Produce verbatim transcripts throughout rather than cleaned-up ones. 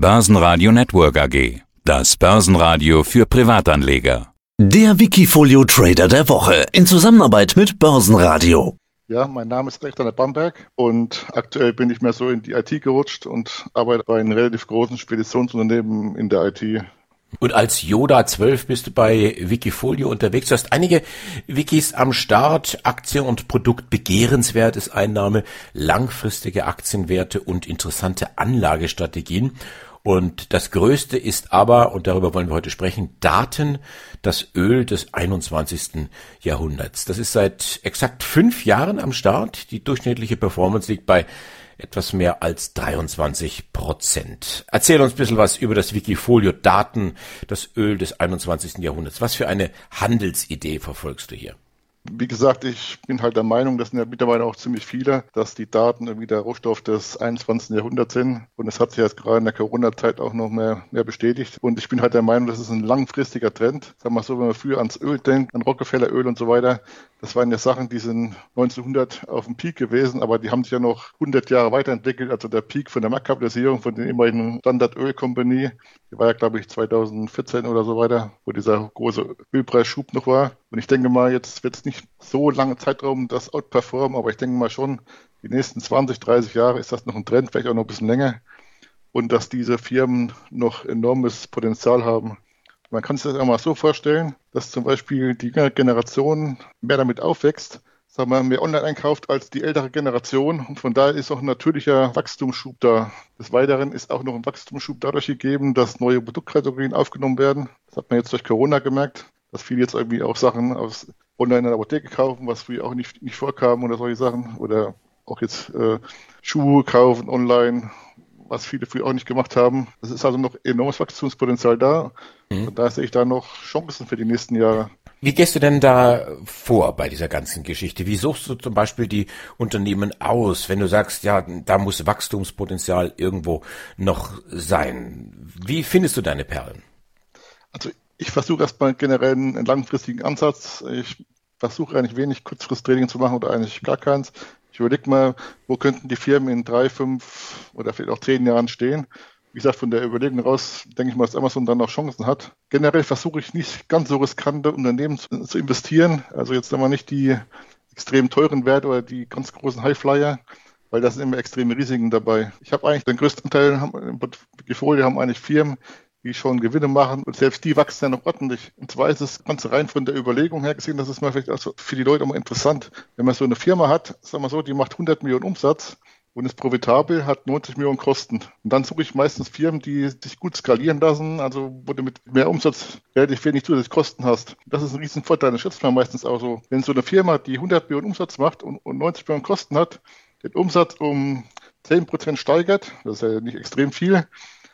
Börsenradio Network A G. Das Börsenradio für Privatanleger. Der Wikifolio Trader der Woche in Zusammenarbeit mit Börsenradio. Ja, mein Name ist Alexander Bamberg und aktuell bin ich mehr so in die I T gerutscht und arbeite bei einem relativ großen Speditionsunternehmen in der I T. Und als Yoda zwölf bist du bei Wikifolio unterwegs. Du hast einige Wikis am Start. Aktie und Produkt begehrenswert ist ein Name, langfristige Aktienwerte und interessante Anlagestrategien. Und das Größte ist aber, und darüber wollen wir heute sprechen, Daten, das Öl des einundzwanzigsten Jahrhunderts. Das ist seit exakt fünf Jahren am Start. Die durchschnittliche Performance liegt bei etwas mehr als dreiundzwanzig Prozent. Erzähl uns ein bisschen was über das Wikifolio Daten, das Öl des einundzwanzigsten Jahrhunderts. Was für eine Handelsidee verfolgst du hier? Wie gesagt, ich bin halt der Meinung, das sind ja mittlerweile auch ziemlich viele, dass die Daten irgendwie der Rohstoff des einundzwanzigsten Jahrhunderts sind. Und es hat sich jetzt gerade in der Corona-Zeit auch noch mehr, mehr bestätigt. Und ich bin halt der Meinung, das ist ein langfristiger Trend. Sagen wir mal so, wenn man früher ans Öl denkt, an Rockefeller-Öl und so weiter, das waren ja Sachen, die sind neunzehnhundert auf dem Peak gewesen, aber die haben sich ja noch hundert Jahre weiterentwickelt. Also der Peak von der Marktkapitalisierung von den immerhin Standard Oil Company, die war ja, glaube ich, zweitausendvierzehn oder so weiter, wo dieser große Ölpreisschub noch war. Und ich denke mal, jetzt wird es nicht so lange Zeitraum das outperformen, aber ich denke mal schon, die nächsten zwanzig, dreißig Jahre ist das noch ein Trend, vielleicht auch noch ein bisschen länger. Und dass diese Firmen noch enormes Potenzial haben. Man kann sich das auch mal so vorstellen, dass zum Beispiel die jüngere Generation mehr damit aufwächst, sagen wir, mehr online einkauft als die ältere Generation. Und von daher ist auch ein natürlicher Wachstumsschub da. Des Weiteren ist auch noch ein Wachstumsschub dadurch gegeben, dass neue Produktkategorien aufgenommen werden. Das hat man jetzt durch Corona gemerkt, dass viele jetzt irgendwie auch Sachen aus online in der Apotheke kaufen, was früher auch nicht, nicht vorkam oder solche Sachen. Oder auch jetzt äh, Schuhe kaufen online, was viele früher auch nicht gemacht haben. Es ist also noch enormes Wachstumspotenzial da. Mhm. Und da sehe ich da noch Chancen für die nächsten Jahre. Wie gehst du denn da vor bei dieser ganzen Geschichte? Wie suchst du zum Beispiel die Unternehmen aus, wenn du sagst, ja, da muss Wachstumspotenzial irgendwo noch sein? Wie findest du deine Perlen? Also ich versuche erstmal generell einen langfristigen Ansatz. Ich versuche eigentlich wenig Kurzfrist-Trading zu machen oder eigentlich gar keins. Ich überlege mal, wo könnten die Firmen in drei, fünf oder vielleicht auch zehn Jahren stehen. Wie gesagt, von der Überlegung raus denke ich mal, dass Amazon dann noch Chancen hat. Generell versuche ich nicht ganz so riskante Unternehmen zu, zu investieren. Also jetzt einmal nicht die extrem teuren Werte oder die ganz großen Highflyer, weil da sind immer extreme Risiken dabei. Ich habe eigentlich den größten Teil im Portfolio haben eigentlich Firmen, die schon Gewinne machen und selbst die wachsen ja noch ordentlich. Und zwar ist es ganz rein von der Überlegung her gesehen, das ist mal vielleicht also für die Leute auch mal interessant. Wenn man so eine Firma hat, sagen wir so, die macht hundert Millionen Umsatz und ist profitabel, hat neunzig Millionen Kosten. Und dann suche ich meistens Firmen, die sich gut skalieren lassen, also wo du mit mehr Umsatz relativ wenig zusätzlich Kosten hast. Das ist ein riesen Vorteil, das schätzt man meistens auch so. Wenn so eine Firma, die hundert Millionen Umsatz macht und, und neunzig Millionen Kosten hat, den Umsatz um zehn Prozent steigert, das ist ja nicht extrem viel,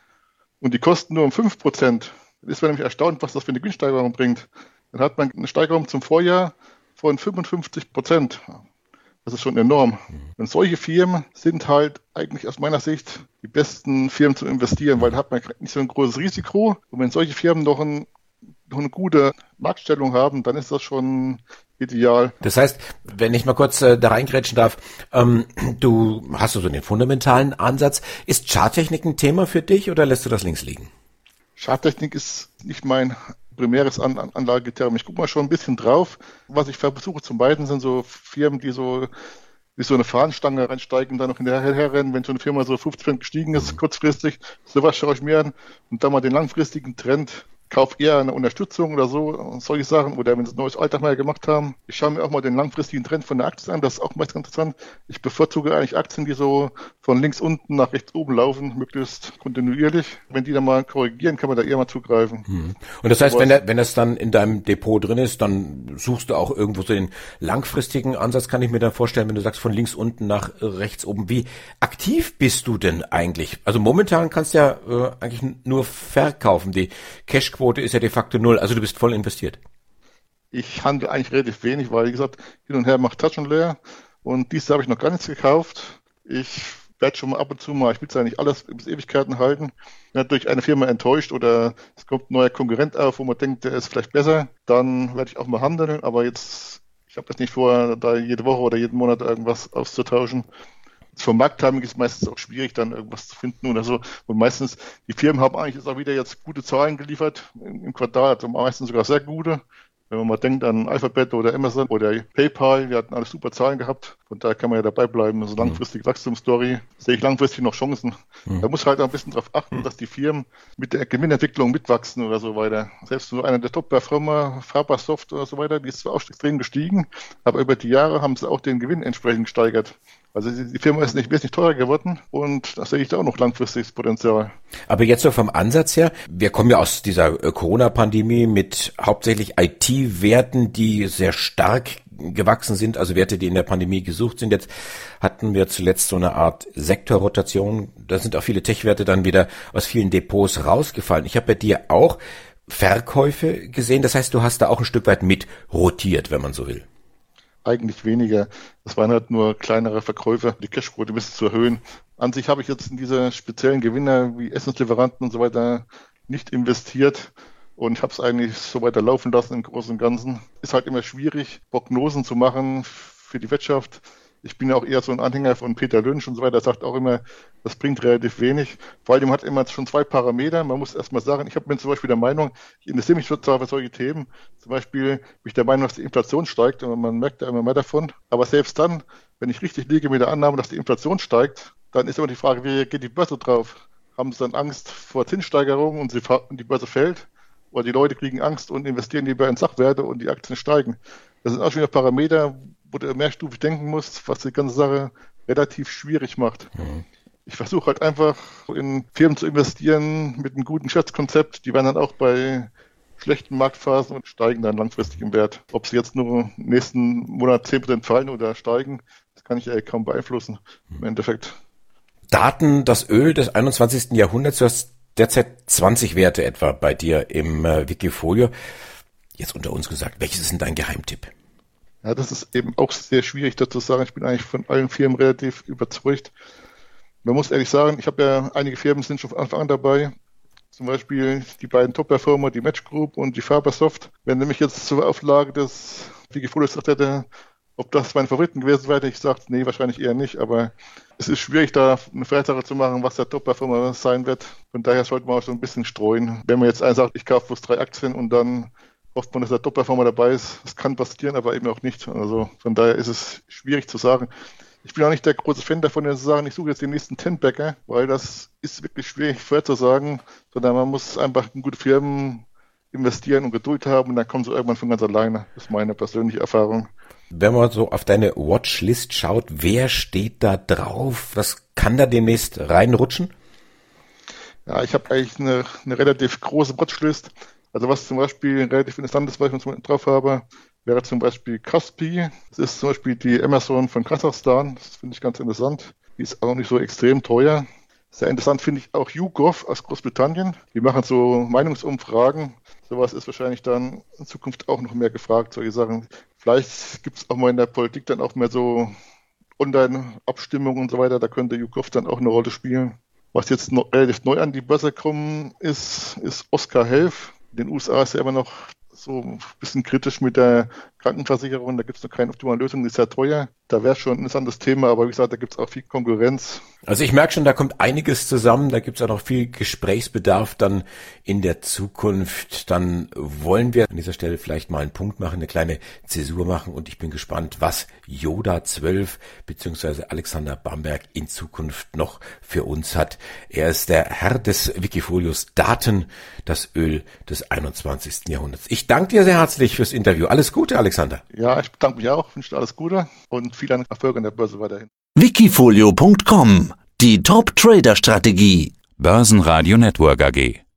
und die Kosten nur um fünf Prozent, dann ist man nämlich erstaunt, was das für eine Gewinnsteigerung bringt. Dann hat man eine Steigerung zum Vorjahr von fünfundfünfzig Prozent. Das ist schon enorm. Und solche Firmen sind halt eigentlich aus meiner Sicht die besten Firmen zu investieren, weil da hat man nicht so ein großes Risiko. Und wenn solche Firmen noch, ein, noch eine gute Marktstellung haben, dann ist das schon ideal. Das heißt, wenn ich mal kurz äh, da reingrätschen darf, ähm, du hast so den fundamentalen Ansatz. Ist Charttechnik ein Thema für dich oder lässt du das links liegen? Charttechnik ist nicht mein primäres An- An- Anlagekriterium. Ich gucke mal schon ein bisschen drauf. Was ich versuche zum beiden sind so Firmen, die so wie so eine Fahnenstange reinsteigen, dann noch hinterher rennen, wenn so eine Firma so fünfzig Prozent gestiegen ist, kurzfristig. Sowas schaue ich mir an und dann mal den langfristigen Trend. Kauf eher eine Unterstützung oder so, solche Sachen, oder wenn sie ein neues Alltag mal gemacht haben. Ich schaue mir auch mal den langfristigen Trend von der Aktie an, das ist auch meist interessant. Ich bevorzuge eigentlich Aktien, die so von links unten nach rechts oben laufen, möglichst kontinuierlich. Wenn die dann mal korrigieren, kann man da eher mal zugreifen. Hm. Und das heißt, wenn, der, wenn das dann in deinem Depot drin ist, dann suchst du auch irgendwo so den langfristigen Ansatz, kann ich mir dann vorstellen, wenn du sagst von links unten nach rechts oben. Wie aktiv bist du denn eigentlich? Also momentan kannst du ja äh, eigentlich nur verkaufen. Die Cash Quote ist ja de facto null, also du bist voll investiert. Ich handle eigentlich relativ wenig, weil, wie gesagt, hin und her macht Touch und leer und dieses Jahr habe ich noch gar nichts gekauft. Ich werde schon mal ab und zu mal, ich will es ja nicht alles bis Ewigkeiten halten, wenn durch eine Firma enttäuscht oder es kommt ein neuer Konkurrent auf, wo man denkt, der ist vielleicht besser, dann werde ich auch mal handeln, aber jetzt, ich habe jetzt nicht vor, da jede Woche oder jeden Monat irgendwas auszutauschen. vom Markttiming ist meistens auch schwierig, dann irgendwas zu finden oder so. Und meistens, die Firmen haben eigentlich auch wieder jetzt gute Zahlen geliefert im, im Quartal, also meistens sogar sehr gute. Wenn man mal denkt an Alphabet oder Amazon oder PayPal, die hatten alle super Zahlen gehabt. Von daher kann man ja dabei bleiben. Also langfristige Wachstumsstory sehe ich langfristig noch Chancen. Mhm. Da muss halt auch ein bisschen darauf achten, dass die Firmen mit der Gewinnentwicklung mitwachsen oder so weiter. Selbst so einer der Top-Performer, Fabersoft oder so weiter, die ist zwar auch extrem gestiegen, aber über die Jahre haben sie auch den Gewinn entsprechend gesteigert. Also die Firma ist nicht wesentlich teurer geworden und da sehe ich da auch noch langfristiges Potenzial. Aber jetzt so vom Ansatz her, wir kommen ja aus dieser Corona-Pandemie mit hauptsächlich I T-Werten, die sehr stark gewachsen sind, also Werte, die in der Pandemie gesucht sind. Jetzt hatten wir zuletzt so eine Art Sektorrotation. Da sind auch viele Tech-Werte dann wieder aus vielen Depots rausgefallen. Ich habe bei dir auch Verkäufe gesehen. Das heißt, du hast da auch ein Stück weit mit rotiert, wenn man so will. Eigentlich weniger. Das waren halt nur kleinere Verkäufe, die Cashquote ein bisschen zu erhöhen. An sich habe ich jetzt in diese speziellen Gewinner wie Essenslieferanten und so weiter nicht investiert und habe es eigentlich so weiter laufen lassen im Großen und Ganzen. Ist halt immer schwierig, Prognosen zu machen für die Wirtschaft. Ich bin ja auch eher so ein Anhänger von Peter Lynch und so weiter, der sagt auch immer, das bringt relativ wenig. Vor allem hat immer schon zwei Parameter. Man muss erstmal sagen, ich bin zum Beispiel der Meinung, ich interessiere mich total für solche Themen. Zum Beispiel bin ich der Meinung, dass die Inflation steigt und man merkt ja immer mehr davon. Aber selbst dann, wenn ich richtig liege mit der Annahme, dass die Inflation steigt, dann ist immer die Frage, wie reagiert die Börse drauf? Haben sie dann Angst vor Zinssteigerungen und, sie, und die Börse fällt? Oder die Leute kriegen Angst und investieren lieber in Sachwerte und die Aktien steigen? Das sind auch schon wieder Parameter, wo du mehrstufig denken musst, was die ganze Sache relativ schwierig macht. Mhm. Ich versuche halt einfach in Firmen zu investieren mit einem guten Geschäftskonzept. Die werden dann auch bei schlechten Marktphasen und steigen dann langfristig im Wert. Ob sie jetzt nur im nächsten Monat zehn Prozent fallen oder steigen, das kann ich ja kaum beeinflussen im Endeffekt. Daten, das Öl des einundzwanzigsten Jahrhunderts, du hast derzeit zwanzig Werte etwa bei dir im äh, Wikifolio. Jetzt unter uns gesagt, welches ist denn dein Geheimtipp? Ja, das ist eben auch sehr schwierig dazu zu sagen. Ich bin eigentlich von allen Firmen relativ überzeugt. Man muss ehrlich sagen, ich habe ja, einige Firmen sind schon von Anfang an dabei. Zum Beispiel die beiden Top-Performer, die Match Group und die Fabersoft. Wenn nämlich jetzt zur Auflage des Wikifolios gesagt hätte, ob das meine Favoriten gewesen wäre, hätte ich gesagt, nee, wahrscheinlich eher nicht. Aber es ist schwierig, da eine Vorhersage zu machen, was der Top-Performer sein wird. Von daher sollte man auch schon ein bisschen streuen. Wenn man jetzt einen sagt, ich kaufe bloß drei Aktien und dann hofft man, dass der Top-Performer dabei ist. Das kann passieren, aber eben auch nicht. Also von daher ist es schwierig zu sagen. Ich bin auch nicht der große Fan davon, zu sagen, ich suche jetzt den nächsten Ten-Bagger, weil das ist wirklich schwierig vorherzusagen, sondern man muss einfach in gute Firmen investieren und Geduld haben und dann kommen sie irgendwann von ganz alleine. Das ist meine persönliche Erfahrung. Wenn man so auf deine Watchlist schaut, wer steht da drauf? Was kann da demnächst reinrutschen? Ja, ich habe eigentlich eine, eine relativ große Watchlist. Also was zum Beispiel relativ interessant ist, was ich noch drauf habe, wäre zum Beispiel Kaspi. Das ist zum Beispiel die Amazon von Kasachstan. Das finde ich ganz interessant. Die ist auch nicht so extrem teuer. Sehr interessant finde ich auch YouGov aus Großbritannien. Die machen so Meinungsumfragen. Sowas ist wahrscheinlich dann in Zukunft auch noch mehr gefragt, solche Sachen. Vielleicht gibt es auch mal in der Politik dann auch mehr so Online-Abstimmungen und so weiter. Da könnte YouGov dann auch eine Rolle spielen. Was jetzt noch relativ neu an die Börse gekommen ist, ist Oscar Health. In den U S A ist ja immer noch so ein bisschen kritisch mit der Krankenversicherung. Da gibt es noch keine optimale Lösung, die ist sehr teuer. Da wäre schon ein interessantes Thema, aber wie gesagt, da gibt es auch viel Konkurrenz. Also ich merke schon, da kommt einiges zusammen, da gibt es auch noch viel Gesprächsbedarf dann in der Zukunft. Dann wollen wir an dieser Stelle vielleicht mal einen Punkt machen, eine kleine Zäsur machen und ich bin gespannt, was Yoda zwölf bzw. Alexander Bamberg in Zukunft noch für uns hat. Er ist der Herr des Wikifolios Daten, das Öl des einundzwanzigsten Jahrhunderts. Ich danke dir sehr herzlich fürs Interview. Alles Gute, Alexander. Ja, ich bedanke mich auch, wünsche dir alles Gute und viel Erfolg an der Börse weiterhin. Wikifolio Punkt com, die Top-Trader-Strategie. Börsenradio Network A G.